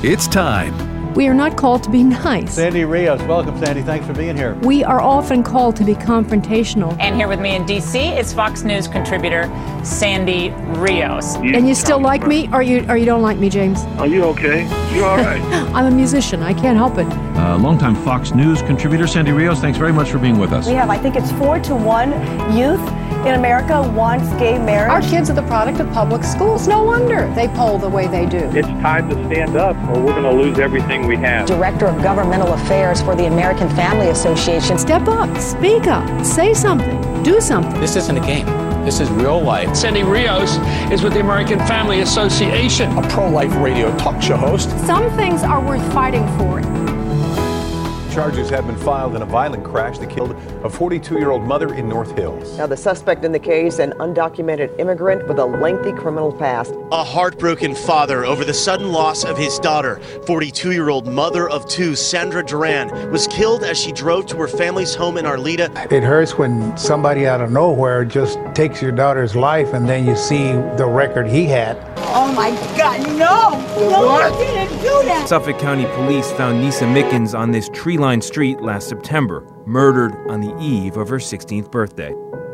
It's time. We are not called to be nice. Sandy Rios, welcome, Sandy. Thanks for being here. We are often called to be confrontational. And here with me in D.C. is Fox News contributor Sandy Rios. And you still like me, or you don't like me, James? Are you okay? You all right? I'm a musician. I can't help it. Longtime Fox News contributor Sandy Rios, thanks very much for being with us. We have, I think it's 4-1 youth in America wants gay marriage. Our kids are the product of public schools. No wonder they poll the way they do. It's time to stand up or we're going to lose everything we have. Director of Governmental Affairs for the American Family Association. Step up, speak up, say something, do something. This isn't a game. This is real life. Sandy Rios is with the American Family Association, a pro-life radio talk show host. Some things are worth fighting for. Charges have been filed in a violent crash that killed a 42-year-old mother in North Hills. Now the suspect in the case, an undocumented immigrant with a lengthy criminal past. A heartbroken father over the sudden loss of his daughter. 42-year-old mother of two, Sandra Duran, was killed as she drove to her family's home in Arleta. It hurts when somebody out of nowhere just takes your daughter's life and then you see the record he had. Oh my God, no! No, you didn't do that! Suffolk County Police found Nisa Mickens on this tree-lined street last September, murdered on the eve of her 16th birthday.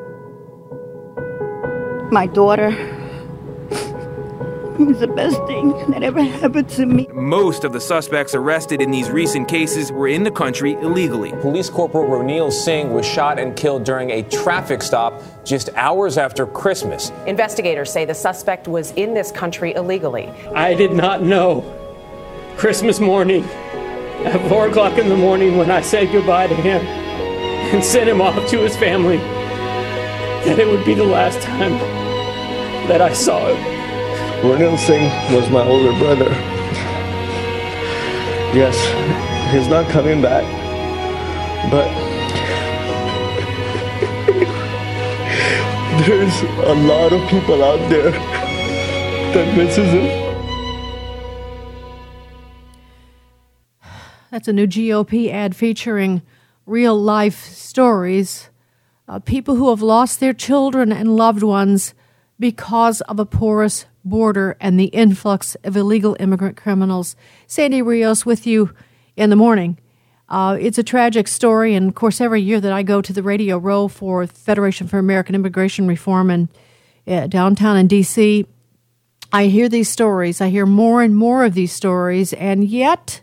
My daughter is the best thing that ever happened to me. Most of the suspects arrested in these recent cases were in the country illegally. Police Corporal Ronil Singh was shot and killed during a traffic stop just hours after Christmas. Investigators say the suspect was in this country illegally. I did not know Christmas morning at 4 o'clock in the morning when I said goodbye to him and sent him off to his family that it would be the last time that I saw him. Ronil Singh was my older brother. Yes, he's not coming back, but there's a lot of people out there that misses him. That's a new GOP ad featuring real-life stories. People who have lost their children and loved ones because of a porous border and the influx of illegal immigrant criminals. Sandy Rios with you in the morning. It's a tragic story, and of course every year that I go to the Radio Row for Federation for American Immigration Reform and downtown in D.C., I hear these stories. I hear more and more of these stories, and yet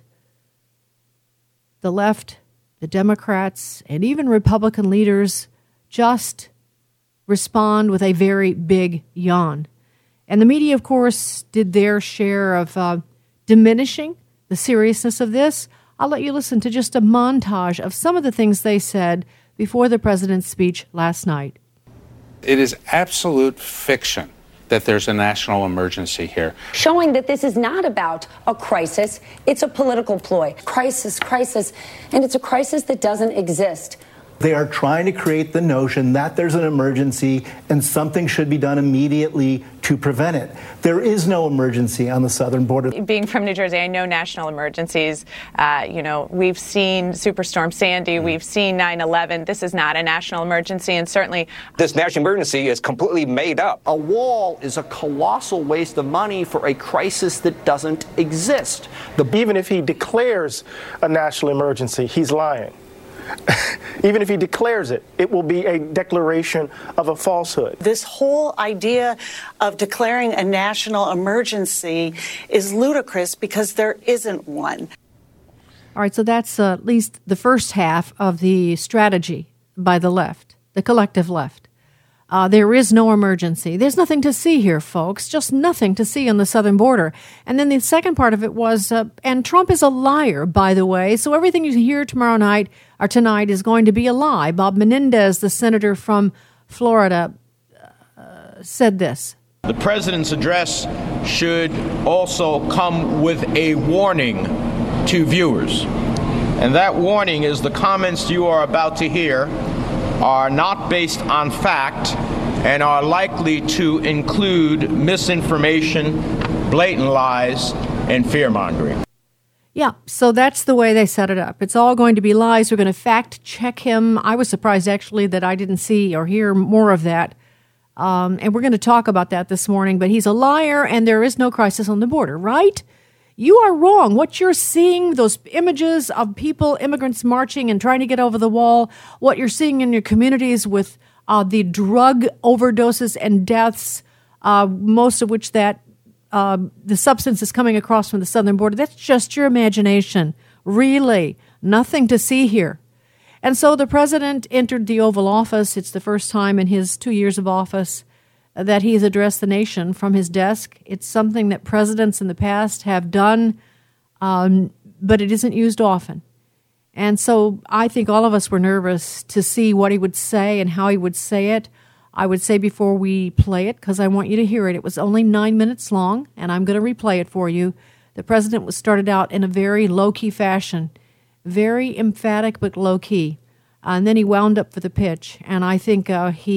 the left, the Democrats, and even Republican leaders just respond with a very big yawn. And the media, of course, did their share of diminishing the seriousness of this. I'll let you listen to just a montage of some of the things they said before the president's speech last night. It is absolute fiction that there's a national emergency here. Showing that this is not about a crisis, it's a political ploy. Crisis, and it's a crisis that doesn't exist. They are trying to create the notion that there's an emergency and something should be done immediately to prevent it. There is no emergency on the southern border. Being from New Jersey, I know national emergencies. We've seen Superstorm Sandy. We've seen 9/11. This is not a national emergency, and certainly this national emergency is completely made up. A wall is a colossal waste of money for a crisis that doesn't exist. Even if he declares a national emergency, he's lying. Even if he declares it, it will be a declaration of a falsehood. This whole idea of declaring a national emergency is ludicrous because there isn't one. All right, so that's at least the first half of the strategy by the left, the collective left. There is no emergency. There's nothing to see here, folks, just nothing to see on the southern border. And then the second part of it was, and Trump is a liar, by the way, so everything you hear tonight is going to be a lie. Bob Menendez, the senator from Florida, said this. The president's address should also come with a warning to viewers. And that warning is the comments you are about to hear are not based on fact and are likely to include misinformation, blatant lies, and fear-mongering. Yeah, so that's the way they set it up. It's all going to be lies. We're going to fact-check him. I was surprised, actually, that I didn't see or hear more of that. And we're going to talk about that this morning. But he's a liar, and there is no crisis on the border, right? You are wrong. What you're seeing, those images of people, immigrants marching and trying to get over the wall, what you're seeing in your communities with the drug overdoses and deaths, most of which the substance is coming across from the southern border, that's just your imagination. Really, nothing to see here. And so the president entered the Oval Office. It's the first time in his 2 years of office that he has addressed the nation from his desk. It's something that presidents in the past have done, but it isn't used often. And so I think all of us were nervous to see what he would say and how he would say it. I would say before we play it, because I want you to hear it, it was only 9 minutes long, and I'm going to replay it for you. The president was started out in a very low-key fashion, very emphatic but low-key. And then he wound up for the pitch, and I think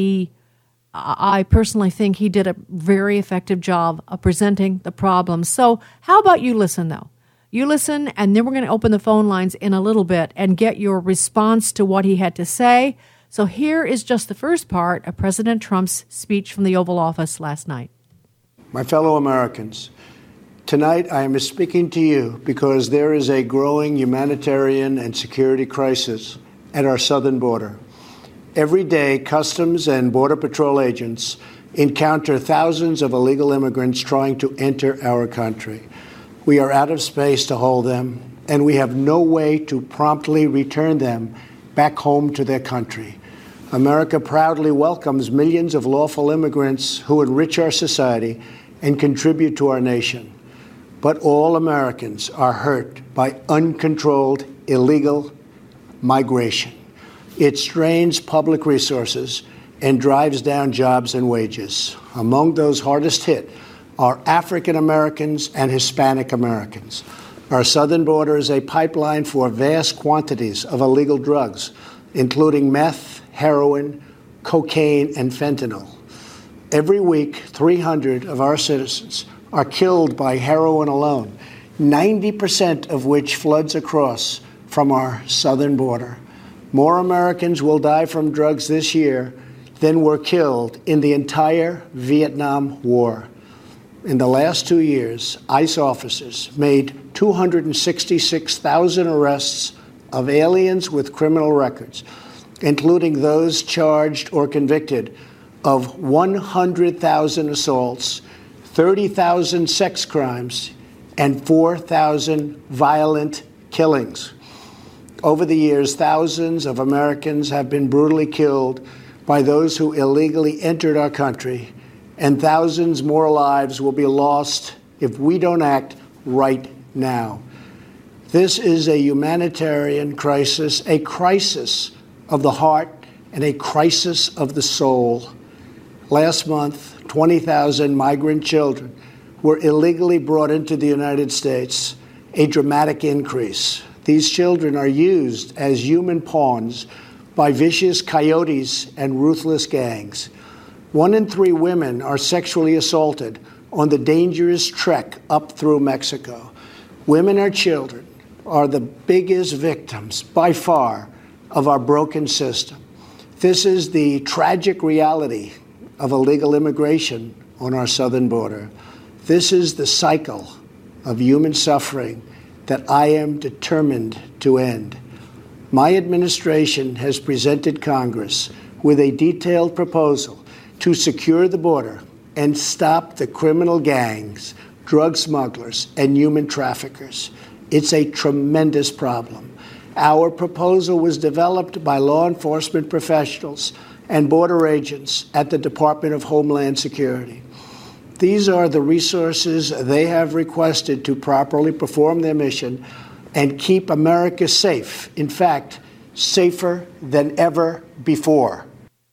I personally think he did a very effective job of presenting the problem. So how about you listen, though? You listen, and then we're going to open the phone lines in a little bit and get your response to what he had to say. So here is just the first part of President Trump's speech from the Oval Office last night. My fellow Americans, tonight I am speaking to you because there is a growing humanitarian and security crisis at our southern border. Every day, Customs and Border Patrol agents encounter thousands of illegal immigrants trying to enter our country. We are out of space to hold them, and we have no way to promptly return them back home to their country. America proudly welcomes millions of lawful immigrants who enrich our society and contribute to our nation. But all Americans are hurt by uncontrolled illegal migration. It strains public resources and drives down jobs and wages. Among those hardest hit are African Americans and Hispanic Americans. Our southern border is a pipeline for vast quantities of illegal drugs, including meth, heroin, cocaine, and fentanyl. Every week, 300 of our citizens are killed by heroin alone, 90% of which floods across from our southern border. More Americans will die from drugs this year than were killed in the entire Vietnam War. In the last 2 years, ICE officers made 266,000 arrests of aliens with criminal records, including those charged or convicted of 100,000 assaults, 30,000 sex crimes, and 4,000 violent killings. Over the years, thousands of Americans have been brutally killed by those who illegally entered our country, and thousands more lives will be lost if we don't act right now. This is a humanitarian crisis, a crisis of the heart, and a crisis of the soul. Last month, 20,000 migrant children were illegally brought into the United States, a dramatic increase. These children are used as human pawns by vicious coyotes and ruthless gangs. 1 in 3 women are sexually assaulted on the dangerous trek up through Mexico. Women and children are the biggest victims, by far, of our broken system. This is the tragic reality of illegal immigration on our southern border. This is the cycle of human suffering that I am determined to end. My administration has presented Congress with a detailed proposal to secure the border and stop the criminal gangs, drug smugglers, and human traffickers. It's a tremendous problem. Our proposal was developed by law enforcement professionals and border agents at the Department of Homeland Security. These are the resources they have requested to properly perform their mission and keep America safe. In fact, safer than ever before.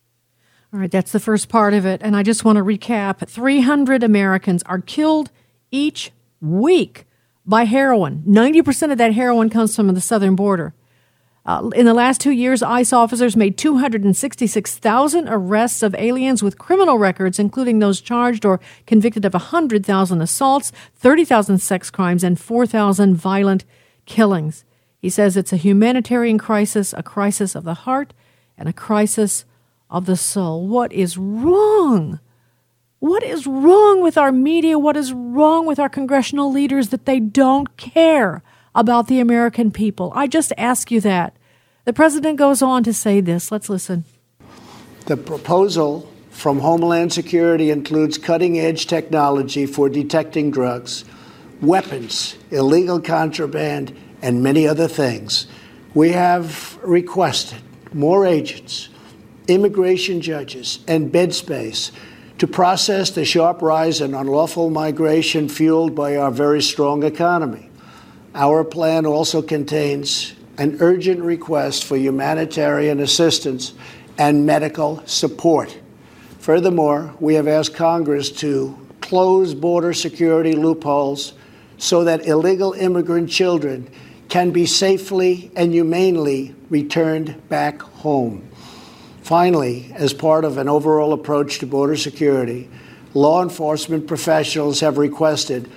All right, that's the first part of it. And I just want to recap. 300 Americans are killed each week by heroin. 90% of that heroin comes from the southern border. In the last 2 years, ICE officers made 266,000 arrests of aliens with criminal records, including those charged or convicted of 100,000 assaults, 30,000 sex crimes, and 4,000 violent killings. He says it's a humanitarian crisis, a crisis of the heart, and a crisis of the soul. What is wrong What is wrong with our media? What is wrong with our congressional leaders that they don't care about the American people? I just ask you that. The president goes on to say this. Let's listen. The proposal from Homeland Security includes cutting-edge technology for detecting drugs, weapons, illegal contraband, and many other things. We have requested more agents, immigration judges, and bed space to process the sharp rise in unlawful migration fueled by our very strong economy. Our plan also contains an urgent request for humanitarian assistance and medical support. Furthermore, we have asked Congress to close border security loopholes so that illegal immigrant children can be safely and humanely returned back home. Finally, as part of an overall approach to border security, law enforcement professionals have requested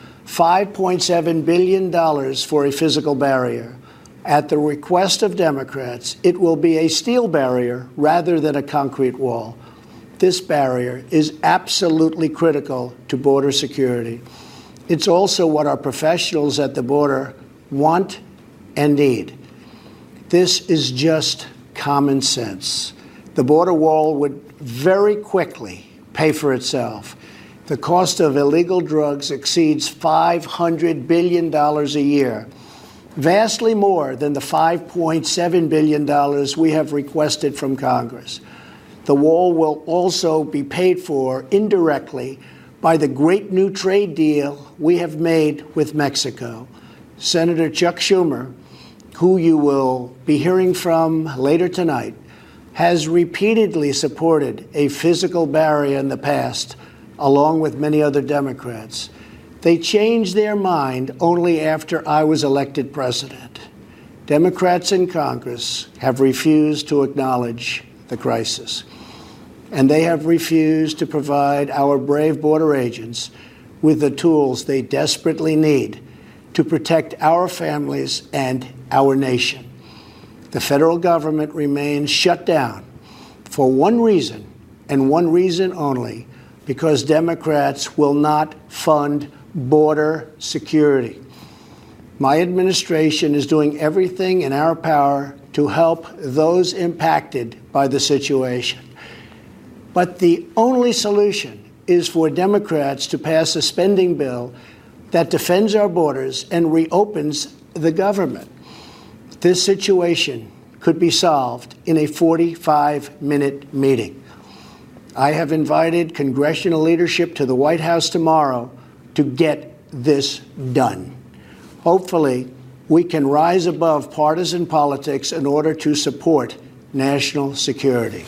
$5.7 billion for a physical barrier. At the request of Democrats, it will be a steel barrier rather than a concrete wall. This barrier is absolutely critical to border security. It's also what our professionals at the border want and need. This is just common sense. The border wall would very quickly pay for itself. The cost of illegal drugs exceeds $500 billion a year, vastly more than the $5.7 billion we have requested from Congress. The wall will also be paid for indirectly by the great new trade deal we have made with Mexico. Senator Chuck Schumer, who you will be hearing from later tonight, has repeatedly supported a physical barrier in the past, along with many other Democrats. They changed their mind only after I was elected president. Democrats in Congress have refused to acknowledge the crisis, and they have refused to provide our brave border agents with the tools they desperately need to protect our families and our nation. The federal government remains shut down for one reason, and one reason only, because Democrats will not fund border security. My administration is doing everything in our power to help those impacted by the situation. But the only solution is for Democrats to pass a spending bill that defends our borders and reopens the government. This situation could be solved in a 45-minute meeting. I have invited congressional leadership to the White House tomorrow to get this done. Hopefully, we can rise above partisan politics in order to support national security.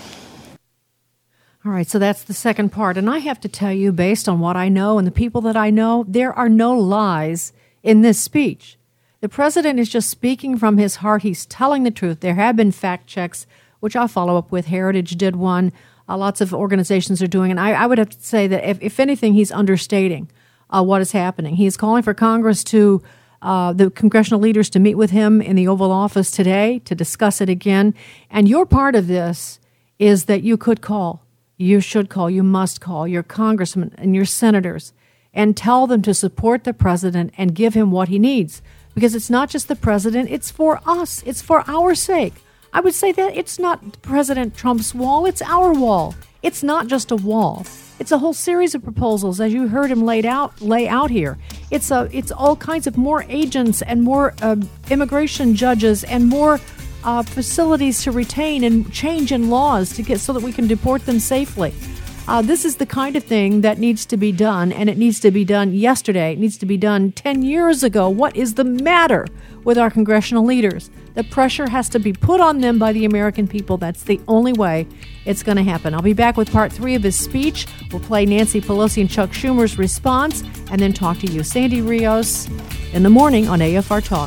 All right, so that's the second part. And I have to tell you, based on what I know and the people that I know, there are no lies in this speech. The president is just speaking from his heart. He's telling the truth. There have been fact checks, which I'll follow up with. Heritage did one. Lots of organizations are doing. And I would have to say that if anything, he's understating what is happening. He is calling for Congress to, the congressional leaders to meet with him in the Oval Office today to discuss it again. And your part of this is that you could call. You should call. You must call your congressmen and your senators and tell them to support the president and give him what he needs. Because it's not just the president, it's for us. It's for our sake. I would say that it's not President Trump's wall, it's our wall. It's not just a wall. It's a whole series of proposals, as you heard him lay out here. It's all kinds of more agents and more immigration judges and more facilities to retain and change in laws to get so that we can deport them safely. This is the kind of thing that needs to be done, and it needs to be done yesterday. It needs to be done 10 years ago. What is the matter with our congressional leaders? The pressure has to be put on them by the American people. That's the only way it's going to happen. I'll be back with part 3 of his speech. We'll play Nancy Pelosi and Chuck Schumer's response, and then talk to you. Sandy Rios in the morning on AFR Talk.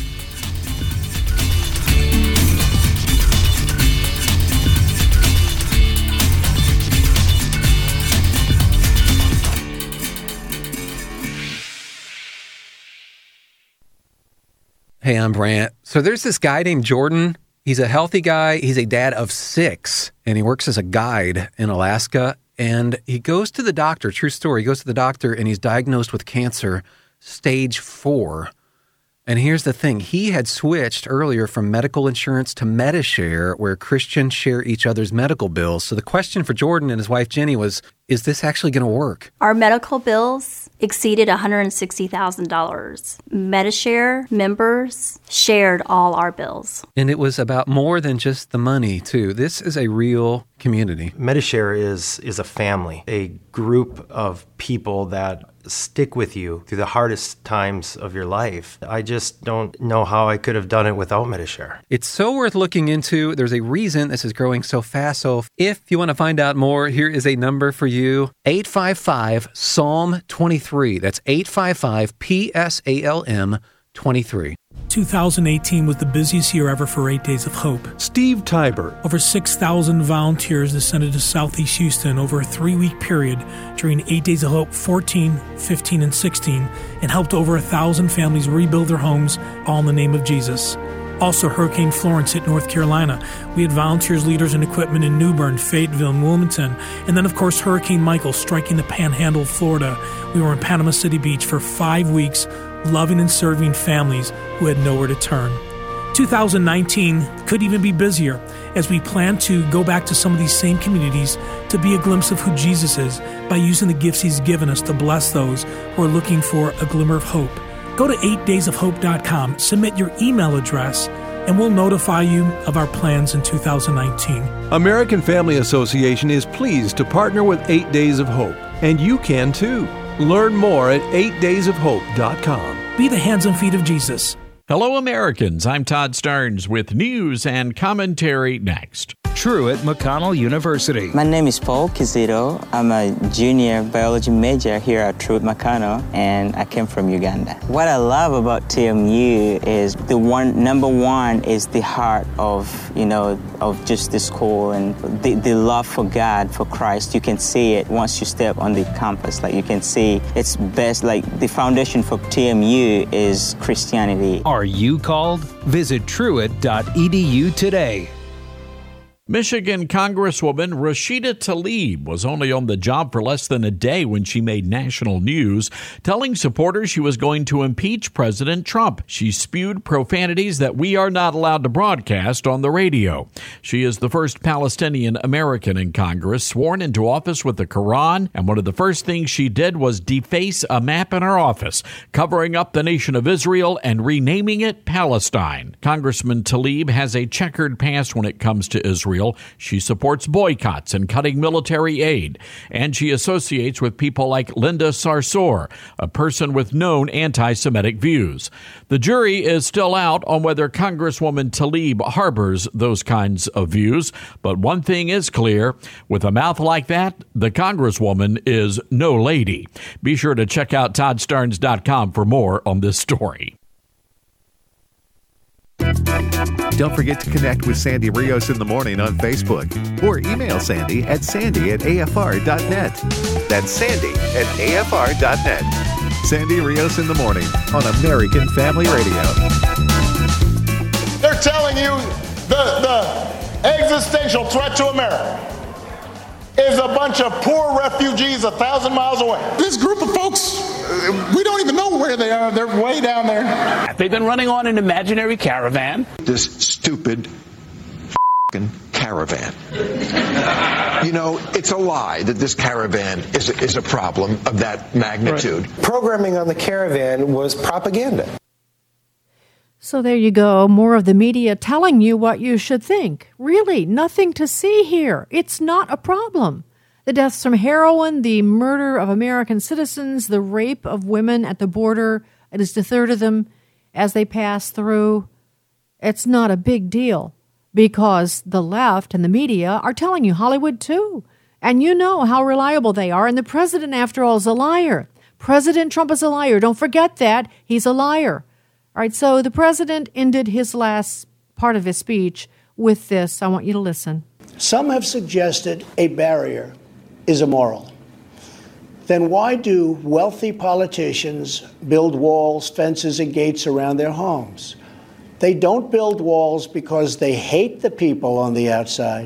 Hey, I'm Brant. So there's this guy named Jordan. He's a healthy guy. He's a dad of 6, and he works as a guide in Alaska. And he goes to the doctor, true story, he goes to the doctor and he's diagnosed with cancer, stage 4. And here's the thing. He had switched earlier from medical insurance to Medi-Share, where Christians share each other's medical bills. So the question for Jordan and his wife, Jenny, was, is this actually going to work? Our medical bills exceeded $160,000. Medi-Share members shared all our bills. And it was about more than just the money, too. This is a real community. Medi-Share is a family, a group of people that stick with you through the hardest times of your life. I just don't know how I could have done it without Medi-Share. It's so worth looking into. There's a reason this is growing so fast. So if you want to find out more, here is a number for you. 855-PSALM-23. That's 855-PSALM-23. 2018 was the busiest year ever for 8 Days of Hope. Steve Tybert. Over 6,000 volunteers descended to Southeast Houston over a 3-week period during 8 Days of Hope 14, 15, and 16, and helped over 1,000 families rebuild their homes, all in the name of Jesus. Also, Hurricane Florence hit North Carolina. We had volunteers, leaders, and equipment in New Bern, Fayetteville, and Wilmington. And then, of course, Hurricane Michael striking the panhandle of Florida. We were in Panama City Beach for 5 weeks, loving and serving families who had nowhere to turn. 2019 could even be busier as we plan to go back to some of these same communities to be a glimpse of who Jesus is by using the gifts he's given us to bless those who are looking for a glimmer of hope. Go to 8daysofhope.com, submit your email address, and we'll notify you of our plans in 2019. American Family Association is pleased to partner with 8 Days of Hope, and you can too. Learn more at 8daysofhope.com. Be the hands and feet of Jesus. Hello, Americans. I'm Todd Starnes with news and commentary next. Truett McConnell University. My name is Paul Kizito. I'm a junior biology major here at Truett McConnell, and I came from Uganda. What I love about TMU is number one is the heart of just the school and the love for God, for Christ. You can see it once you step on the campus. Like you can see it's best. Like the foundation for TMU is Christianity. Are you called? Visit truett.edu today. Michigan Congresswoman Rashida Tlaib was only on the job for less than a day when she made national news, telling supporters she was going to impeach President Trump. She spewed profanities that we are not allowed to broadcast on the radio. She is the first Palestinian American in Congress sworn into office with the Quran, and one of the first things she did was deface a map in her office, covering up the nation of Israel and renaming it Palestine. Congressman Tlaib has a checkered past when it comes to Israel. She supports boycotts and cutting military aid, and she associates with people like Linda Sarsour, a person with known anti-Semitic views. The jury is still out on whether Congresswoman Tlaib harbors those kinds of views, but one thing is clear: with a mouth like that, the Congresswoman is no lady. Be sure to check out ToddStarnes.com for more on this story. Don't forget to connect with Sandy Rios in the morning on Facebook or email Sandy at sandy@afr.net. That's sandy@afr.net. Sandy Rios in the morning on American Family Radio. They're telling you the existential threat to America is a bunch of poor refugees 1,000 miles away. This group of folks, we don't even know where they are. They're way down there. They've been running on an imaginary caravan. This stupid f***ing caravan. You know, it's a lie that this caravan is a problem of that magnitude. Right. Programming on the caravan was propaganda. So there you go, more of the media telling you what you should think. Really, nothing to see here. It's not a problem. The deaths from heroin, the murder of American citizens, the rape of women at the border, at least a third of them as they pass through. It's not a big deal because the left and the media are telling you, Hollywood too. And you know how reliable they are. And the president, after all, is a liar. President Trump is a liar. Don't forget that. He's a liar. All right, so the president ended his last part of his speech with this. I want you to listen. Some have suggested a barrier is immoral. Then why do wealthy politicians build walls, fences, and gates around their homes? They don't build walls because they hate the people on the outside.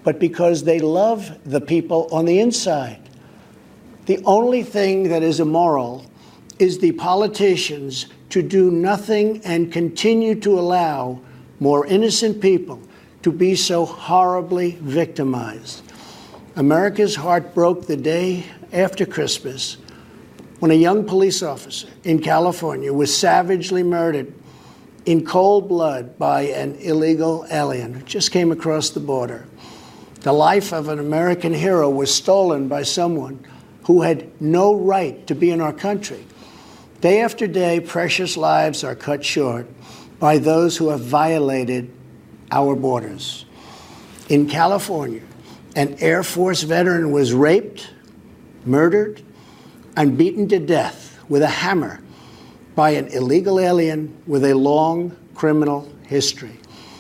but because they love the people on the inside. The only thing that is immoral is the politicians to do nothing and continue to allow more innocent people to be so horribly victimized. America's heart broke the day after Christmas when a young police officer in California was savagely murdered in cold blood by an illegal alien who just came across the border. The life of an American hero was stolen by someone who had no right to be in our country. Day after day, precious lives are cut short by those who have violated our borders. In California, an Air Force veteran was raped, murdered, and beaten to death with a hammer by an illegal alien with a long criminal history.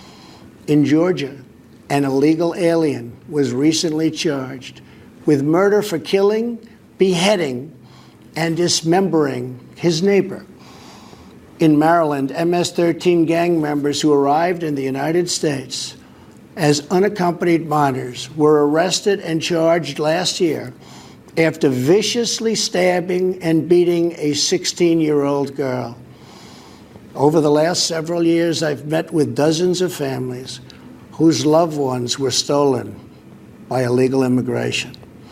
In Georgia, an illegal alien was recently charged with murder for killing, beheading, and dismembering his neighbor. In Maryland, MS-13 gang members who arrived in the United States as unaccompanied minors were arrested and charged last year after viciously stabbing and beating a 16-year-old girl. Over the last several years, I've met with dozens of families whose loved ones were stolen by illegal immigration.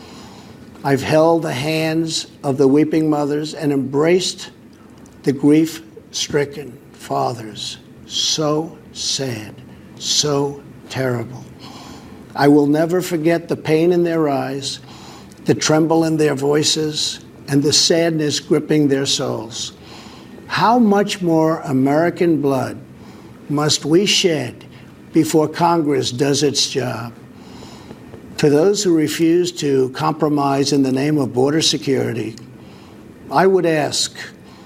I've held the hands of the weeping mothers and embraced the grief-stricken fathers. So sad, so terrible. I will never forget the pain in their eyes, the tremble in their voices, and the sadness gripping their souls. How much more American blood must we shed before Congress does its job? To those who refuse to compromise in the name of border security, I would ask,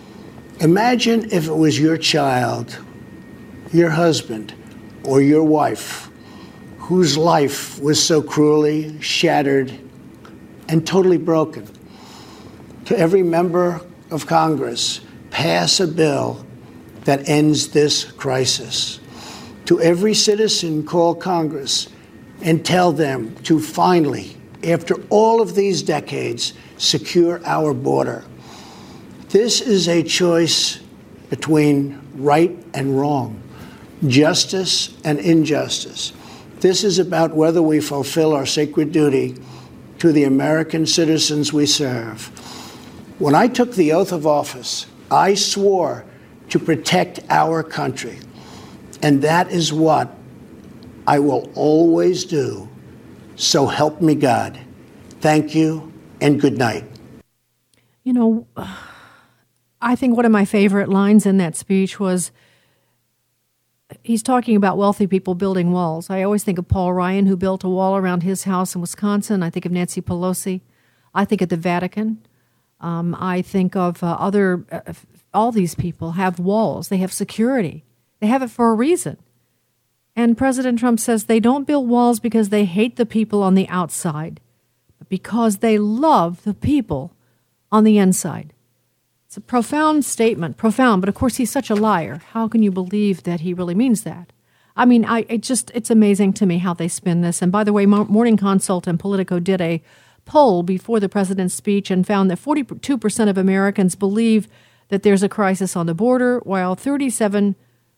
imagine if it was your child, your husband, or your wife whose life was so cruelly shattered and totally broken. To every member of Congress, pass a bill that ends this crisis. To every citizen, call Congress and tell them to finally, after all of these decades, secure our border. This is a choice between right and wrong, justice and injustice. This is about whether we fulfill our sacred duty to the American citizens we serve. When I took the oath of office, I swore to protect our country, and that is what I will always do. So help me God. Thank you and good night. You know, I think one of my favorite lines in that speech was, he's talking about wealthy people building walls. I always think of Paul Ryan, who built a wall around his house in Wisconsin. I think of Nancy Pelosi. I think of the Vatican. I think of all these people have walls. They have security. They have it for a reason. And President Trump says they don't build walls because they hate the people on the outside, but because they love the people on the inside. It's a profound statement, profound, but of course he's such a liar. How can you believe that he really means that? I mean, it's amazing to me how they spin this. And by the way, Morning Consult and Politico did a poll before the president's speech and found that 42% of Americans believe that there's a crisis on the border, while 37%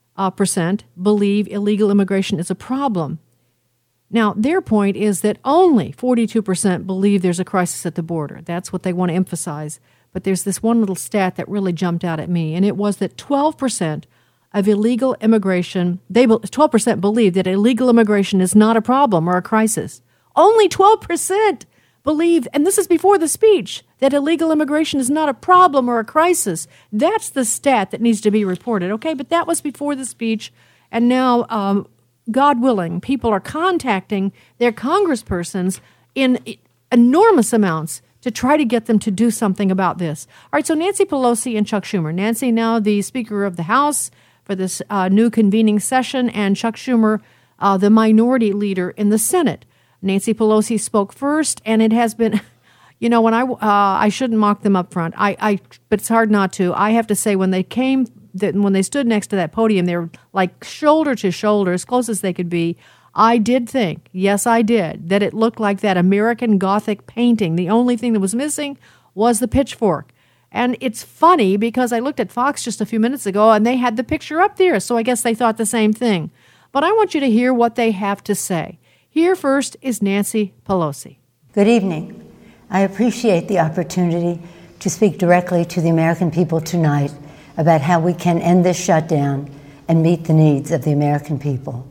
believe illegal immigration is a problem. Now, their point is that only 42% believe there's a crisis at the border. That's what they want to emphasize. But there's this one little stat that really jumped out at me, and it was that 12% of illegal immigration, 12% believe that illegal immigration is not a problem or a crisis. Only 12% believe, and this is before the speech, that illegal immigration is not a problem or a crisis. That's the stat that needs to be reported, okay? But that was before the speech, and now, God willing, people are contacting their congresspersons in enormous amounts to try to get them to do something about this. All right, so Nancy Pelosi and Chuck Schumer. Nancy now the Speaker of the House for this new convening session, and Chuck Schumer, the minority leader in the Senate. Nancy Pelosi spoke first, and it has been, you know, when I shouldn't mock them up front. But it's hard not to. I have to say, when they stood next to that podium, they were like shoulder to shoulder, as close as they could be. I did think, yes, I did, that it looked like that American Gothic painting. The only thing that was missing was the pitchfork. And it's funny because I looked at Fox just a few minutes ago and they had the picture up there, so I guess they thought the same thing. But I want you to hear what they have to say. Here first is Nancy Pelosi. Good evening. I appreciate the opportunity to speak directly to the American people tonight about how we can end this shutdown and meet the needs of the American people.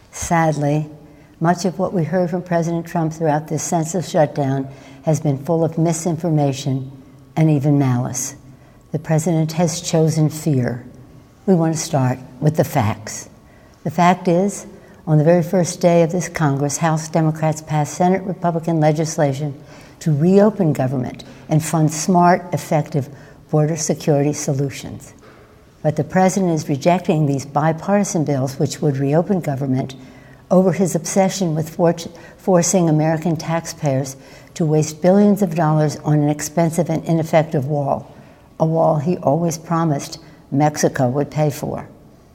Sadly, much of what we heard from President Trump throughout this senseless shutdown has been full of misinformation and even malice. The president has chosen fear. We want to start with the facts. The fact is, on the very first day of this Congress, House Democrats passed Senate Republican legislation to reopen government and fund smart, effective border security solutions. But the president is rejecting these bipartisan bills which would reopen government over his obsession with forcing American taxpayers to waste billions of dollars on an expensive and ineffective wall, a wall he always promised Mexico would pay for.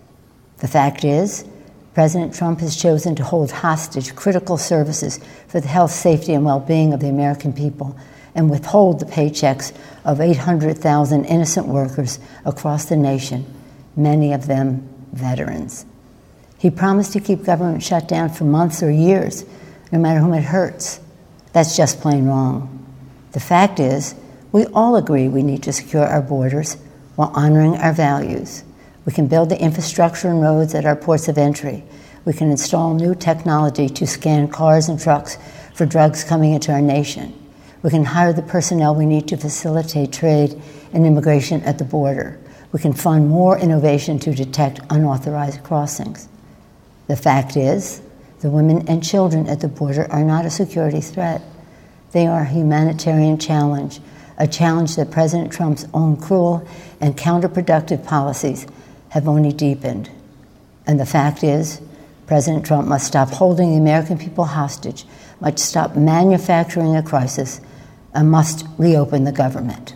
The fact is, President Trump has chosen to hold hostage critical services for the health, safety, and well-being of the American people and withhold the paychecks of 800,000 innocent workers across the nation, many of them veterans. He promised to keep government shut down for months or years, no matter whom it hurts. That's just plain wrong. The fact is, we all agree we need to secure our borders while honoring our values. We can build the infrastructure and roads at our ports of entry. We can install new technology to scan cars and trucks for drugs coming into our nation. We can hire the personnel we need to facilitate trade and immigration at the border. We can fund more innovation to detect unauthorized crossings. The fact is, the women and children at the border are not a security threat. They are a humanitarian challenge, a challenge that President Trump's own cruel and counterproductive policies have only deepened. And the fact is, President Trump must stop holding the American people hostage, must stop manufacturing a crisis, and must reopen the government.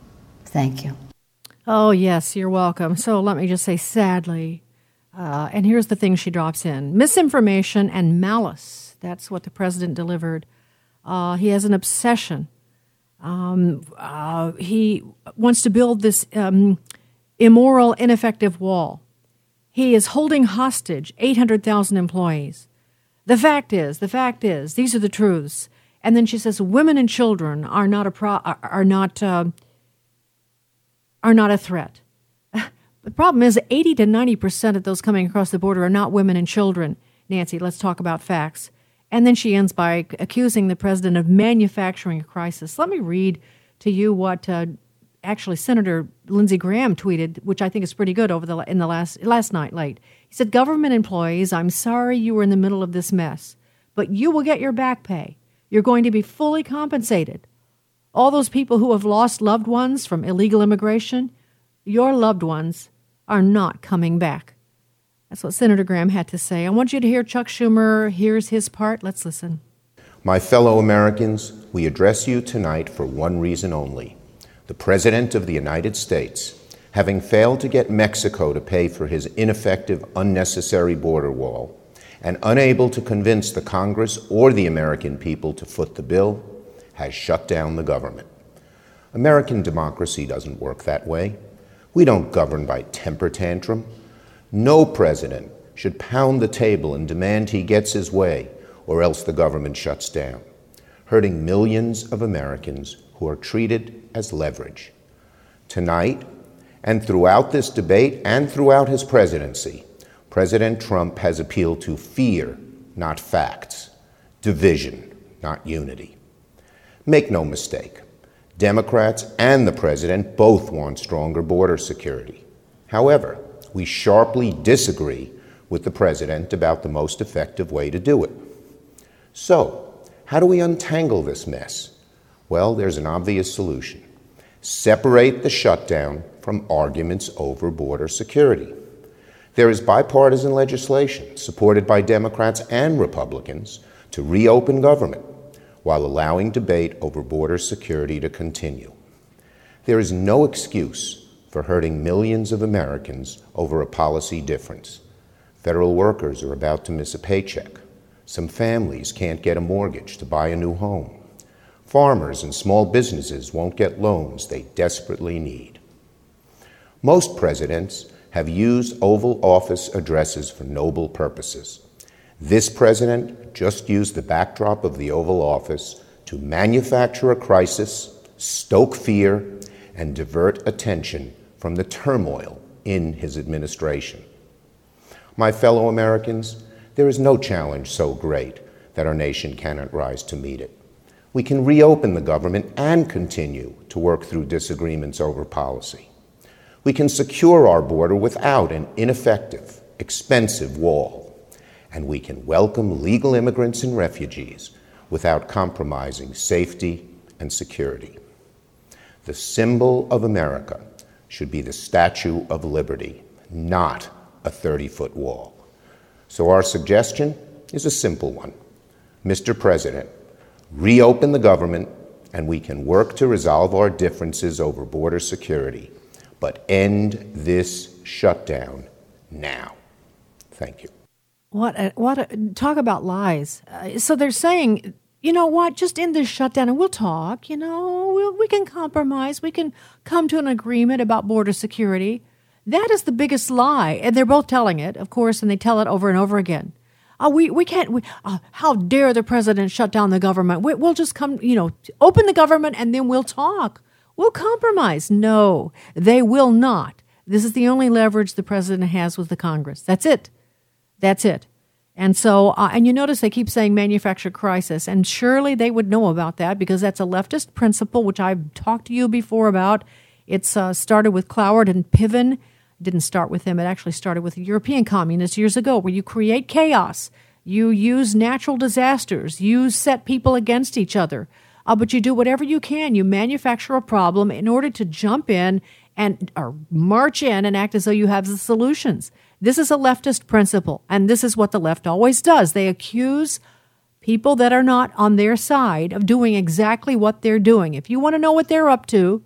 Thank you. Oh, yes, you're welcome. So let me just say, sadly, and here's the thing she drops in. Misinformation and malice. That's what the president delivered. He has an obsession. He wants to build this immoral, ineffective wall. He is holding hostage 800,000 employees. The fact is, these are the truths. And then she says, women and children are not a threat. The problem is 80 to 90% of those coming across the border are not women and children. Nancy, let's talk about facts. And then she ends by accusing the president of manufacturing a crisis. Let me read to you what actually Senator Lindsey Graham tweeted, which I think is pretty good last night late. He said, "Government employees, I'm sorry you were in the middle of this mess, but you will get your back pay. You're going to be fully compensated. All those people who have lost loved ones from illegal immigration, your loved ones are not coming back." That's what Senator Graham had to say. I want you to hear Chuck Schumer. Here's his part. Let's listen. My fellow Americans, we address you tonight for one reason only. The President of the United States, having failed to get Mexico to pay for his ineffective, unnecessary border wall, and unable to convince the Congress or the American people to foot the bill, has shut down the government. American democracy doesn't work that way. We don't govern by temper tantrum. No president should pound the table and demand he gets his way, or else the government shuts down, hurting millions of Americans who are treated as leverage. Tonight, and throughout this debate and throughout his presidency, President Trump has appealed to fear, not facts, division, not unity. Make no mistake, Democrats and the president both want stronger border security. However, we sharply disagree with the president about the most effective way to do it. So, how do we untangle this mess? Well, there's an obvious solution. Separate the shutdown from arguments over border security. There is bipartisan legislation supported by Democrats and Republicans to reopen government while allowing debate over border security to continue. There is no excuse for hurting millions of Americans over a policy difference. Federal workers are about to miss a paycheck. Some families can't get a mortgage to buy a new home. Farmers and small businesses won't get loans they desperately need. Most presidents have used Oval Office addresses for noble purposes. This president just used the backdrop of the Oval Office to manufacture a crisis, stoke fear, and divert attention from the turmoil in his administration. My fellow Americans, there is no challenge so great that our nation cannot rise to meet it. We can reopen the government and continue to work through disagreements over policy. We can secure our border without an ineffective, expensive wall. And we can welcome legal immigrants and refugees without compromising safety and security. The symbol of America should be the Statue of Liberty, not a 30-foot wall. So our suggestion is a simple one. Mr. President, reopen the government and we can work to resolve our differences over border security, but end this shutdown now. Thank you. Talk about lies. So they're saying, you know what, just end this shutdown and we'll talk, we can compromise, we can come to an agreement about border security. That is the biggest lie. And they're both telling it, of course, and they tell it over and over again. We can't, how dare the president shut down the government? We'll just come, open the government and then we'll talk. We'll compromise. No, they will not. This is the only leverage the president has with the Congress. That's it. That's it. And so, and you notice they keep saying manufactured crisis, and surely they would know about that because that's a leftist principle, which I've talked to you before about. It's started with Cloward and Piven. It didn't start with them. It actually started with the European communists years ago, where you create chaos. You use natural disasters. You set people against each other. But you do whatever you can. You manufacture a problem in order to jump in or march in and act as though you have the solutions. This is a leftist principle, and this is what the left always does. They accuse people that are not on their side of doing exactly what they're doing. If you want to know what they're up to,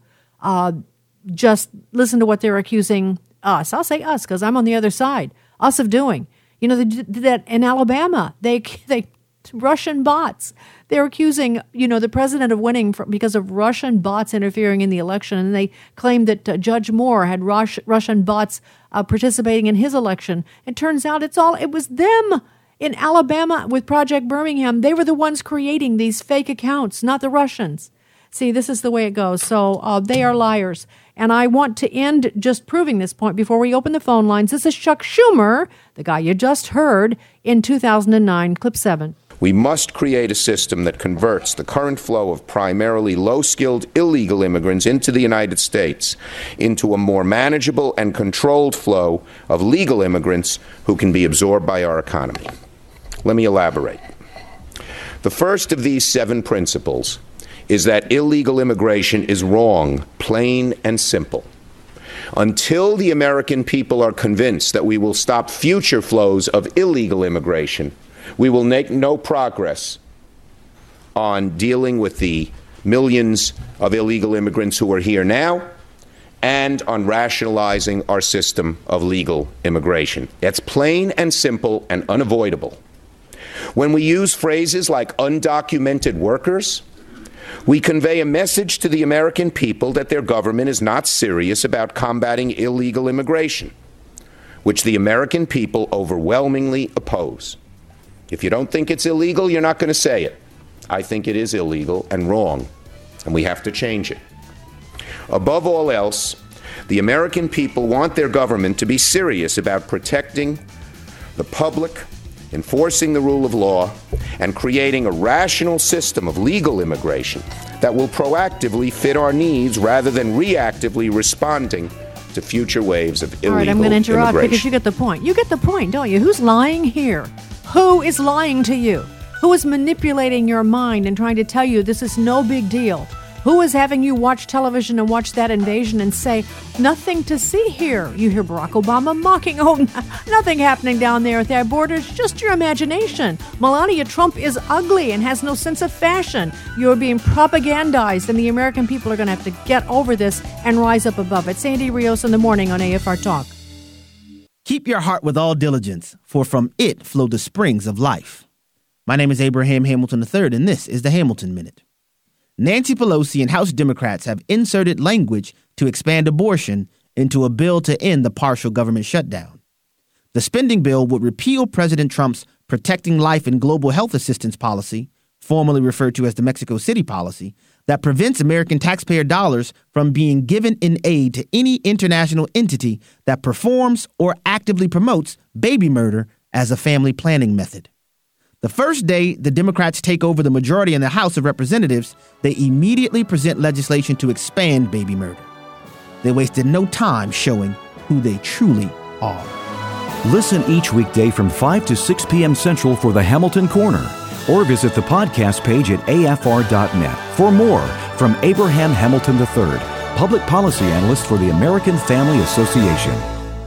just listen to what they're accusing us. I'll say us because I'm on the other side. Us of doing. They did that in Alabama. They Russian bots. They're accusing, the president of winning because of Russian bots interfering in the election. And they claimed that Judge Moore had Russian bots participating in his election. It turns out it was them in Alabama with Project Birmingham. They were the ones creating these fake accounts, not the Russians. See, this is the way it goes. So they are liars. And I want to end just proving this point before we open the phone lines. This is Chuck Schumer, the guy you just heard, in 2009, clip 7. We must create a system that converts the current flow of primarily low-skilled illegal immigrants into the United States into a more manageable and controlled flow of legal immigrants who can be absorbed by our economy. Let me elaborate. The first of these 7 principles is that illegal immigration is wrong, plain and simple. Until the American people are convinced that we will stop future flows of illegal immigration, we will make no progress on dealing with the millions of illegal immigrants who are here now and on rationalizing our system of legal immigration. That's plain and simple and unavoidable. When we use phrases like undocumented workers, we convey a message to the American people that their government is not serious about combating illegal immigration, which the American people overwhelmingly oppose. If you don't think it's illegal, you're not going to say it. I think it is illegal and wrong, and we have to change it. Above all else, the American people want their government to be serious about protecting the public, enforcing the rule of law, and creating a rational system of legal immigration that will proactively fit our needs rather than reactively responding to future waves of illegal immigration. All right, I'm going to interrupt because you get the point. You get the point, don't you? Who's lying here? Who is lying to you? Who is manipulating your mind and trying to tell you this is no big deal? Who is having you watch television and watch that invasion and say, nothing to see here? You hear Barack Obama mocking, nothing happening down there at that border. It's just your imagination. Melania Trump is ugly and has no sense of fashion. You're being propagandized, and the American people are going to have to get over this and rise up above it. Sandy Rios in the morning on AFR Talk. Keep your heart with all diligence, for from it flow the springs of life. My name is Abraham Hamilton III, and this is the Hamilton Minute. Nancy Pelosi and House Democrats have inserted language to expand abortion into a bill to end the partial government shutdown. The spending bill would repeal President Trump's Protecting Life and Global Health Assistance policy, formerly referred to as the Mexico City policy, that prevents American taxpayer dollars from being given in aid to any international entity that performs or actively promotes baby murder as a family planning method. The first day the Democrats take over the majority in the House of Representatives, they immediately present legislation to expand baby murder. They wasted no time showing who they truly are. Listen each weekday from 5 to 6 p.m. Central for the Hamilton Corner, or visit the podcast page at afr.net for more from Abraham Hamilton III, public policy analyst for the American Family Association.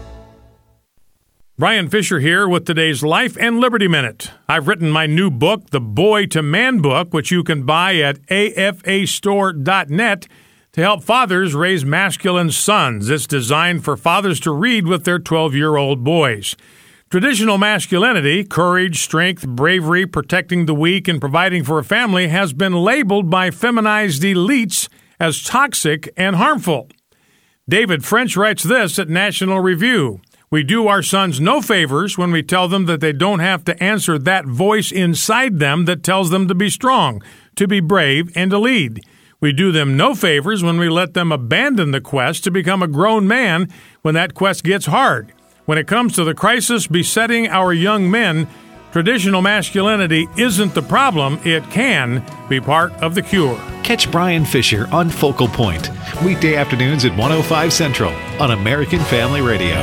Brian Fisher here with today's Life and Liberty Minute. I've written my new book, The Boy to Man Book, which you can buy at afastore.net to help fathers raise masculine sons. It's designed for fathers to read with their 12-year-old boys. Traditional masculinity, courage, strength, bravery, protecting the weak, and providing for a family has been labeled by feminized elites as toxic and harmful. David French writes this at National Review. We do our sons no favors when we tell them that they don't have to answer that voice inside them that tells them to be strong, to be brave, and to lead. We do them no favors when we let them abandon the quest to become a grown man when that quest gets hard. When it comes to the crisis besetting our young men, traditional masculinity isn't the problem. It can be part of the cure. Catch Brian Fisher on Focal Point, weekday afternoons at 1:05 Central on American Family Radio.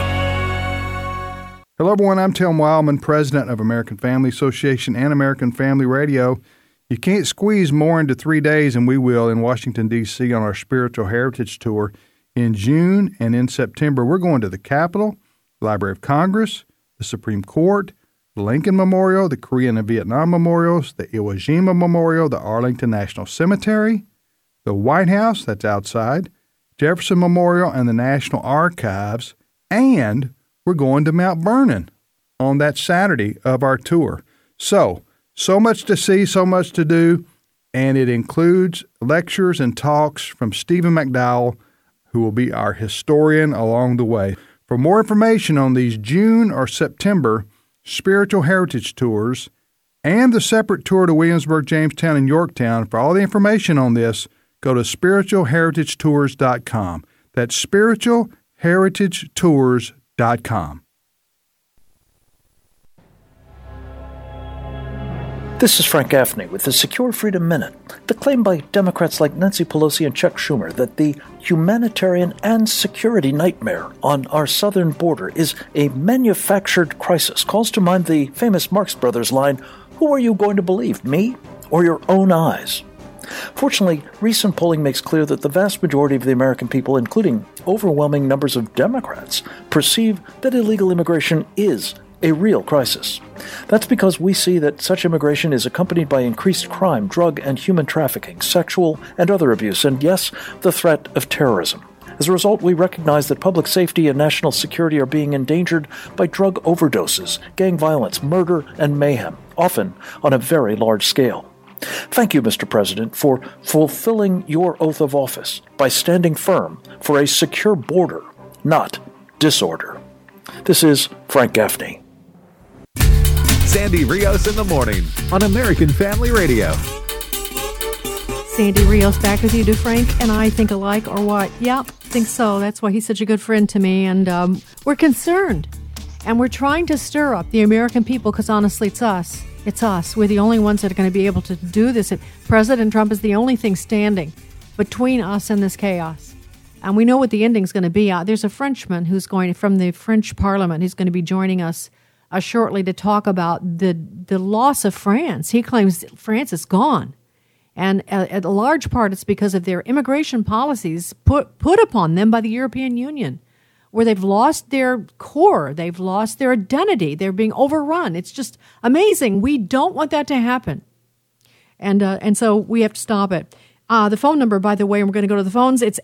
Hello, everyone. I'm Tim Wildman, president of American Family Association and American Family Radio. You can't squeeze more into 3 days, and we will in Washington, D.C. on our Spiritual Heritage Tour in June and in September. We're going to the Capitol, the Library of Congress, the Supreme Court, the Lincoln Memorial, the Korean and Vietnam Memorials, the Iwo Jima Memorial, the Arlington National Cemetery, the White House, that's outside, Jefferson Memorial, and the National Archives, and we're going to Mount Vernon on that Saturday of our tour. So much to see, so much to do, and it includes lectures and talks from Stephen McDowell, who will be our historian along the way. For more information on these June or September Spiritual Heritage Tours and the separate tour to Williamsburg, Jamestown, and Yorktown, for all the information on this, go to spiritualheritagetours.com. That's spiritualheritagetours.com. This is Frank Gaffney with the Secure Freedom Minute. The claim by Democrats like Nancy Pelosi and Chuck Schumer that the humanitarian and security nightmare on our southern border is a manufactured crisis calls to mind the famous Marx Brothers line, "Who are you going to believe, me or your own eyes?" Fortunately, recent polling makes clear that the vast majority of the American people, including overwhelming numbers of Democrats, perceive that illegal immigration is a real crisis. That's because we see that such immigration is accompanied by increased crime, drug and human trafficking, sexual and other abuse, and yes, the threat of terrorism. As a result, we recognize that public safety and national security are being endangered by drug overdoses, gang violence, murder, and mayhem, often on a very large scale. Thank you, Mr. President, for fulfilling your oath of office by standing firm for a secure border, not disorder. This is Frank Gaffney. Sandy Rios in the morning on American Family Radio. Sandy Rios back with you. Do Frank and I think alike or what? Yep, think so. That's why he's such a good friend to me. And we're concerned. And we're trying to stir up the American people because honestly, it's us. It's us. We're the only ones that are going to be able to do this. President Trump is the only thing standing between us and this chaos. And we know what the ending's going to be. There's a Frenchman who's going from the French Parliament who's going to be joining us shortly to talk about the loss of France. He claims France is gone. And at a large part, it's because of their immigration policies put upon them by the European Union, where they've lost their core, they've lost their identity, they're being overrun. It's just amazing. We don't want that to happen. And so we have to stop it. The phone number, by the way, and we're going to go to the phones, it's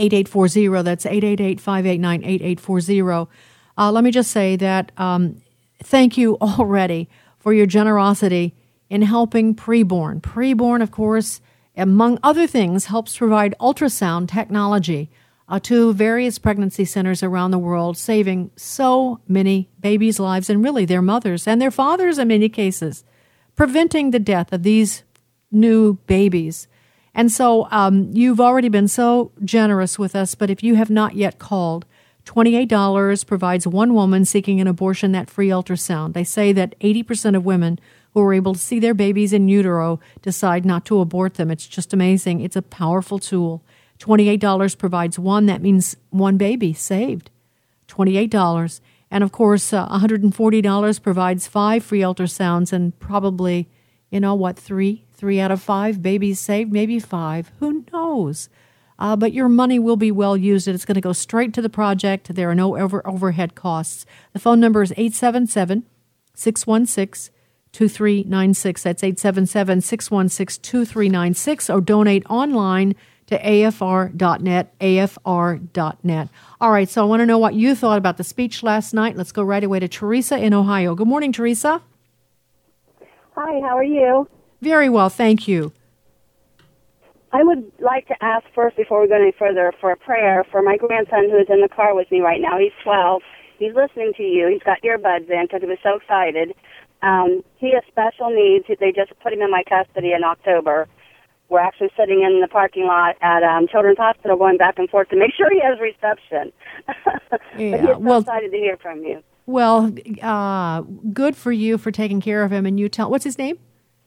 888-589-8840. That's 888-589-8840. Let me just say that thank you already for your generosity in helping preborn. Preborn, of course, among other things, helps provide ultrasound technology to various pregnancy centers around the world, saving so many babies' lives and really their mothers and their fathers in many cases, preventing the death of these new babies. And so you've already been so generous with us, but if you have not yet called, $28 provides one woman seeking an abortion that free ultrasound. They say that 80% of women who are able to see their babies in utero decide not to abort them. It's just amazing. It's a powerful tool. $28 provides one. That means one baby saved. $28. And, of course, $140 provides 5 free ultrasounds and probably, three out of 5 babies saved, maybe 5. Who knows? But your money will be well used, and it's going to go straight to the project. There are no overhead costs. The phone number is 877-616-2396. That's 877-616-2396, or donate online to afr.net, afr.net. All right, so I want to know what you thought about the speech last night. Let's go right away to Teresa in Ohio. Good morning, Teresa. Hi, how are you? Very well, thank you. I would like to ask first, before we go any further, for a prayer for my grandson who's in the car with me right now. He's 12. He's listening to you. He's got earbuds in because he was so excited. He has special needs. They just put him in my custody in October. We're actually sitting in the parking lot at Children's Hospital going back and forth to make sure he has reception. Yeah, but he's so excited to hear from you. Well, good for you for taking care of him. And you what's his name?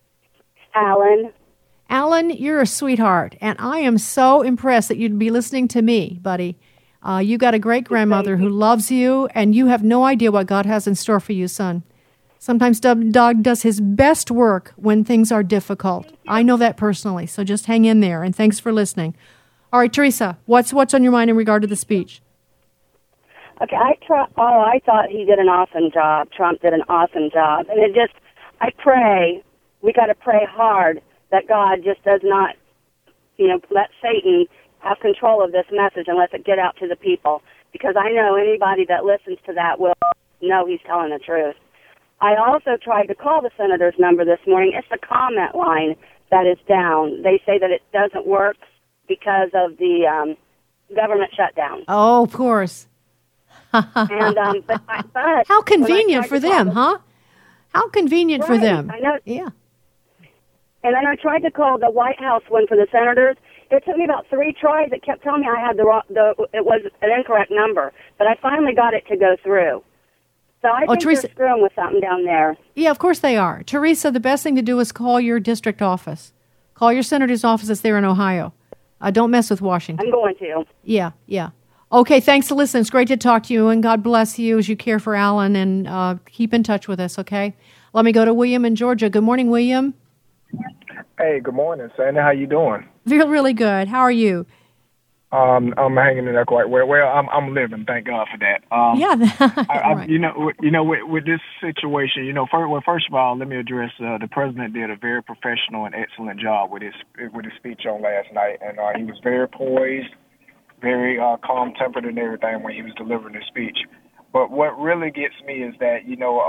Alan. Alan, you're a sweetheart, and I am so impressed that you'd be listening to me, buddy. You got a great grandmother who loves you, and you have no idea what God has in store for you, son. Sometimes Doug does his best work when things are difficult. I know that personally, so just hang in there, and thanks for listening. All right, Teresa, what's on your mind in regard to the speech? Okay, I thought he did an awesome job. Trump did an awesome job. And I pray, we got to pray hard that God just does not, let Satan have control of this message and let it get out to the people. Because I know anybody that listens to that will know he's telling the truth. I also tried to call the senator's number this morning. It's the comment line that is down. They say that it doesn't work because of the government shutdown. Oh, of course. And but how convenient for them, huh? How convenient for them. I know. Yeah. And then I tried to call the White House one for the senators. It took me about 3 tries. It kept telling me I had it was an incorrect number, but I finally got it to go through. So I think Teresa, they're screwing with something down there. Yeah, of course they are. Teresa, the best thing to do is call your district office. Call your senator's office that's there in Ohio. Don't mess with Washington. I'm going to. Yeah. Okay, thanks for listening. It's great to talk to you, and God bless you as you care for Alan, and keep in touch with us, okay? Let me go to William in Georgia. Good morning, William. Hey, good morning, Sandy. How you doing? Really good. How are you? I'm hanging in there quite well. Well, I'm living. Thank God for that. Right. With this situation, first of all, let me address the president did a very professional and excellent job with his speech on last night, and he was very poised, very calm-tempered and everything when he was delivering his speech. But what really gets me is that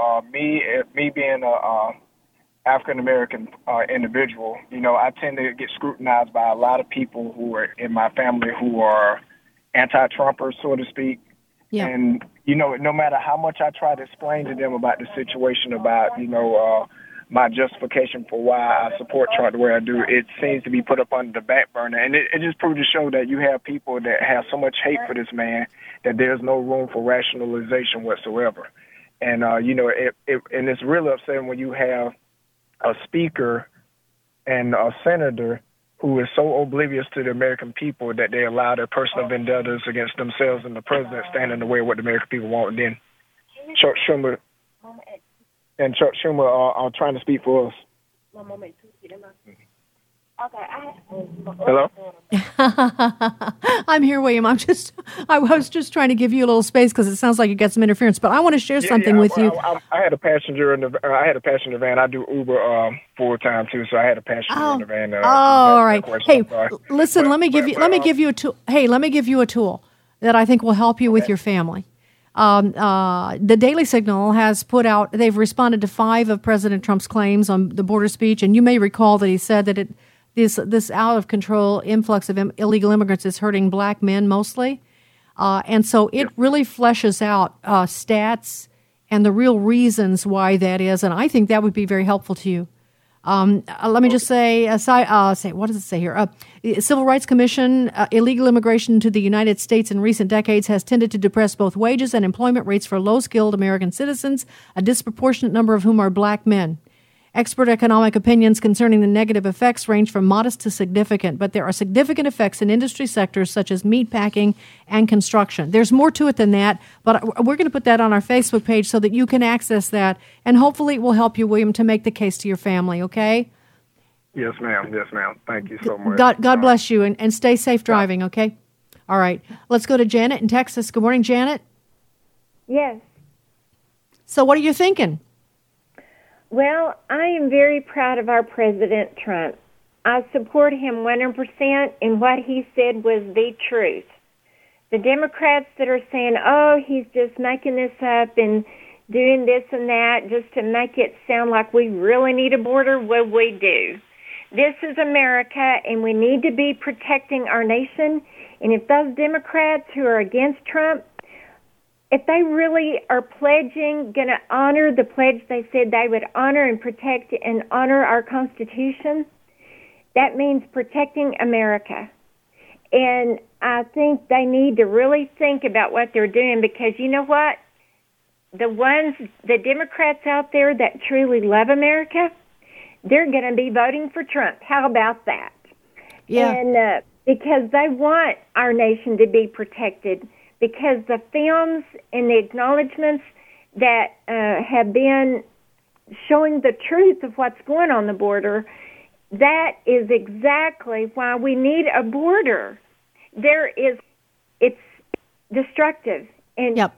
me being a African-American individual, I tend to get scrutinized by a lot of people who are in my family who are anti-Trumpers, so to speak. Yeah. And, no matter how much I try to explain to them about the situation, about, my justification for why I support Trump the way I do, it seems to be put up under the back burner. And it just proves to show that you have people that have so much hate for this man that there's no room for rationalization whatsoever. And, and it's really upsetting when you have a speaker and a senator who is so oblivious to the American people that they allow their personal vendettas against themselves and the president stand in the way of what the American people want. And then Chuck Schumer are trying to speak for us. Hello? I'm here, William. I was just trying to give you a little space because it sounds like you got some interference. But I want to share something with you. I had a passenger in the van. I do Uber full time too, so I had a passenger in the van. All right. Hey, listen. Let me give you a tool. Hey, let me give you a tool that I think will help you with your family. The Daily Signal has they've responded to 5 of President Trump's claims on the border speech, and you may recall that he said that this out-of-control influx of illegal immigrants is hurting black men mostly. And so it really fleshes out stats and the real reasons why that is, and I think that would be very helpful to you. Let me just say, what does it say here? Civil Rights Commission, illegal immigration to the United States in recent decades has tended to depress both wages and employment rates for low-skilled American citizens, a disproportionate number of whom are black men. Expert economic opinions concerning the negative effects range from modest to significant, but there are significant effects in industry sectors such as meatpacking and construction. There's more to it than that, but we're going to put that on our Facebook page so that you can access that, and hopefully it will help you, William, to make the case to your family, okay? Yes, ma'am. Yes, ma'am. Thank you so much. God bless you, and stay safe driving, okay? All right. Let's go to Janet in Texas. Good morning, Janet. Yes. So what are you thinking? Well, I am very proud of our President Trump. I support him 100%, and what he said was the truth. The Democrats that are saying, oh, he's just making this up and doing this and that just to make it sound like we really need a border, well, we do. This is America, and we need to be protecting our nation. And if those Democrats who are against Trump, if they really are going to honor the pledge they said they would honor and protect and honor our Constitution, that means protecting America. And I think they need to really think about what they're doing, because you know what? The Democrats out there that truly love America, they're going to be voting for Trump. How about that? Yeah. And because they want our nation to be protected, because the films and the acknowledgments that have been showing the truth of what's going on the border, that is exactly why we need a border. It's destructive. And yep.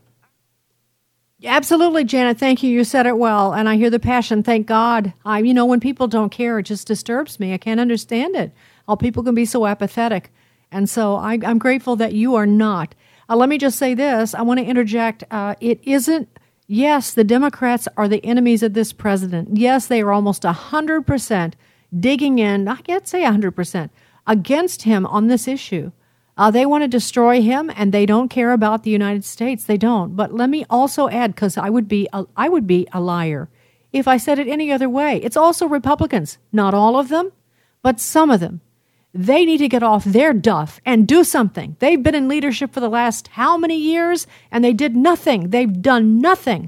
Absolutely, Janet. Thank you. You said it well, and I hear the passion. Thank God. When people don't care, it just disturbs me. I can't understand it. All people can be so apathetic, and so I'm grateful that you are not. Let me just say this. I want to interject. It isn't. Yes, the Democrats are the enemies of this president. Yes, they are almost 100% digging in. I can't say 100% against him on this issue. They want to destroy him, and they don't care about the United States. They don't. But let me also add, because I would be a liar if I said it any other way. It's also Republicans. Not all of them, but some of them. They need to get off their duff and do something. They've been in leadership for the last how many years, and they did nothing. They've done nothing.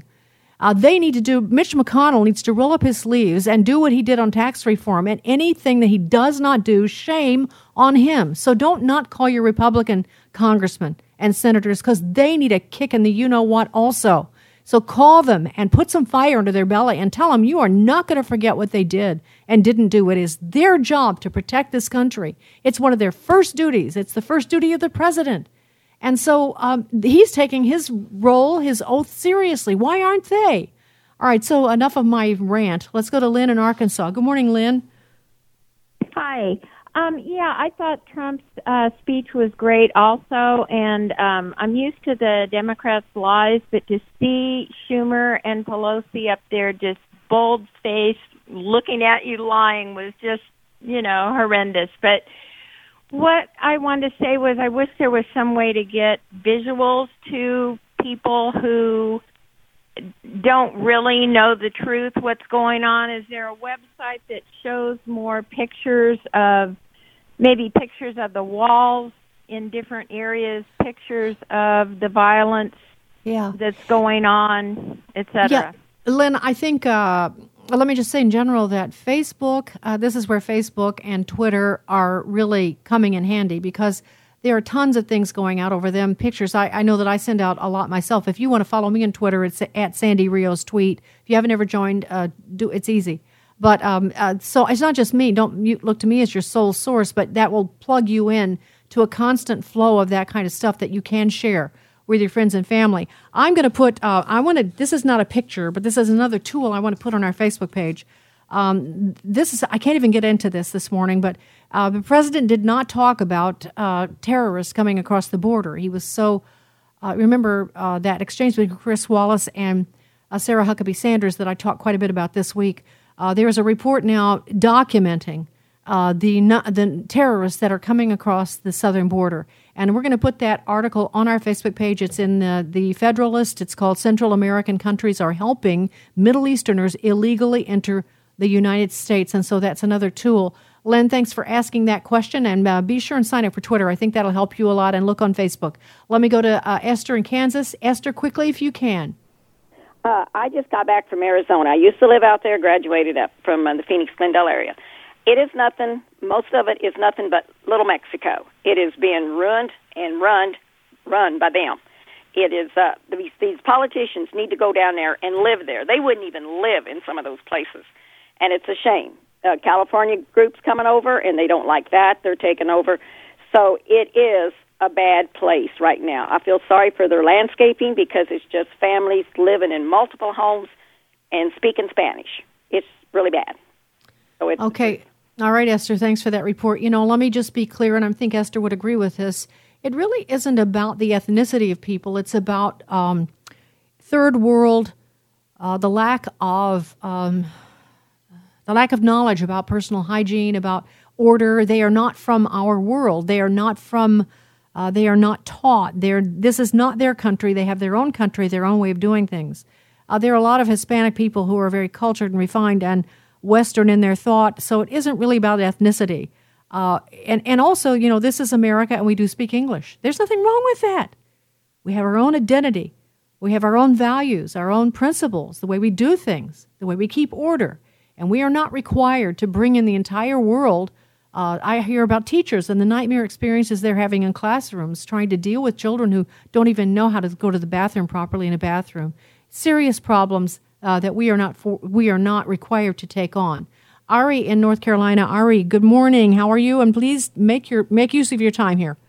Mitch McConnell needs to roll up his sleeves and do what he did on tax reform, and anything that he does not do, shame on him. So don't not call your Republican congressmen and senators, because they need a kick in the you-know-what also. So call them and put some fire under their belly and tell them you are not going to forget what they did and didn't do. It is their job to protect this country. It's one of their first duties. It's the first duty of the president. And so he's taking his role, his oath, seriously. Why aren't they? All right, so enough of my rant. Let's go to Lynn in Arkansas. Good morning, Lynn. Hi. I thought Trump's speech was great also, and I'm used to the Democrats' lies, but to see Schumer and Pelosi up there just bold-faced, looking at you lying was just, horrendous. But what I wanted to say was I wish there was some way to get visuals to people who don't really know the truth, what's going on. Is there a website that shows more pictures of the walls in different areas, pictures of the violence that's going on, et cetera? Yeah. Lynn, I think, let me just say in general that Facebook, this is where Facebook and Twitter are really coming in handy, because there are tons of things going out over them. Pictures, I know that I send out a lot myself. If you want to follow me on Twitter, it's at Sandy Rios Tweet. If you haven't ever joined, it's easy. But so it's not just me. Don't look to me as your sole source, but that will plug you in to a constant flow of that kind of stuff that you can share with your friends and family. I'm going to put, this is not a picture, but this is another tool I want to put on our Facebook page. I can't even get into this morning, but the president did not talk about terrorists coming across the border. He was so remember that exchange between Chris Wallace and Sarah Huckabee Sanders that I talked quite a bit about this week. There is a report now documenting the terrorists that are coming across the southern border. And we're going to put that article on our Facebook page. It's in the Federalist. It's called Central American Countries Are Helping Middle Easterners Illegally Enter the United States. And so that's another tool. Len, thanks for asking that question. And be sure and sign up for Twitter. I think that'll help you a lot. And look on Facebook. Let me go to Esther in Kansas. Esther, quickly if you can. I just got back from Arizona. I used to live out there, graduated up from the Phoenix-Glendale area. It is nothing, most of it is nothing but Little Mexico. It is being ruined and run by them. It is, these politicians need to go down there and live there. They wouldn't even live in some of those places. And it's a shame. California groups coming over, and they don't like that. They're taking over. So it is a bad place right now. I feel sorry for their landscaping because it's just families living in multiple homes and speaking Spanish. It's really bad. So it's okay. All right, Esther, thanks for that report. Let me just be clear, and I think Esther would agree with this. It really isn't about the ethnicity of people. It's about third world, the lack of knowledge about personal hygiene, about order. They are not from our world. They are not from. They are not taught. This is not their country. They have their own country, their own way of doing things. There are a lot of Hispanic people who are very cultured and refined and Western in their thought, so it isn't really about ethnicity. And also, this is America, and we do speak English. There's nothing wrong with that. We have our own identity. We have our own values, our own principles, the way we do things, the way we keep order. And we are not required to bring in the entire world. I hear about teachers and the nightmare experiences they're having in classrooms trying to deal with children who don't even know how to go to the bathroom properly in a bathroom. Serious problems that we are not required to take on. Ari in North Carolina. Ari, good morning. How are you? And please make use of your time here.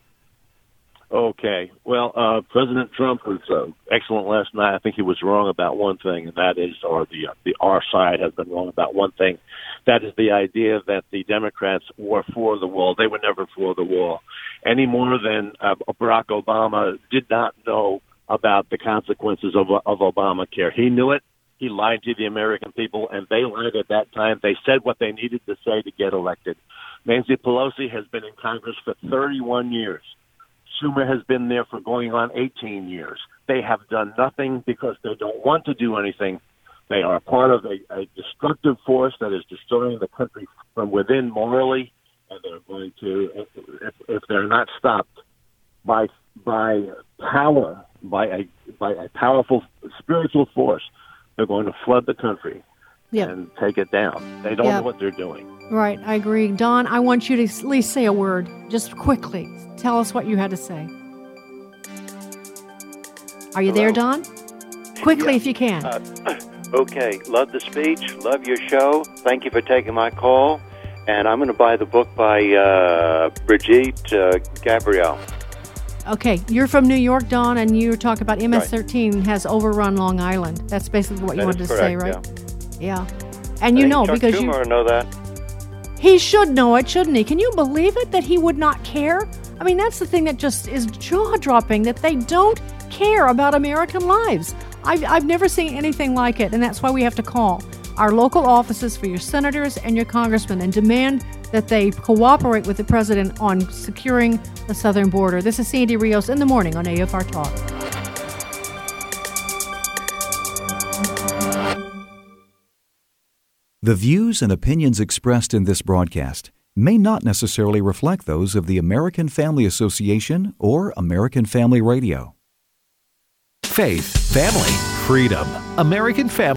Okay. Well, President Trump was excellent last night. I think he was wrong about one thing, and that is, or our side has been wrong about one thing. That is the idea that the Democrats were for the wall. They were never for the wall, any more than Barack Obama did not know about the consequences of Obamacare. He knew it. He lied to the American people, and they lied at that time. They said what they needed to say to get elected. Nancy Pelosi has been in Congress for 31 years. Schumer has been there for going on 18 years. They have done nothing because they don't want to do anything. They are part of a destructive force that is destroying the country from within morally, and they're going to, if they're not stopped by power, by a powerful spiritual force, they're going to flood the country and take it down. They don't know what they're doing. Right, I agree. Don, I want you to at least say a word, just quickly. Tell us what you had to say. Are you there, Don? Quickly, if you can. Okay, love the speech, love your show. Thank you for taking my call. And I'm going to buy the book by Brigitte Gabriel. Okay, you're from New York, Don, and you were talking about MS-13 has overrun Long Island. That's basically what you wanted to say, right? Yeah. And you know, because you know that. He should know it, shouldn't he? Can you believe it that he would not care? I mean, that's the thing that just is jaw-dropping, that they don't care about American lives. I've never seen anything like it, and that's why we have to call our local offices for your senators and your congressmen and demand that they cooperate with the president on securing the southern border. This is Sandy Rios in the morning on AFR Talk. The views and opinions expressed in this broadcast may not necessarily reflect those of the American Family Association or American Family Radio. Faith, family, freedom. American Family.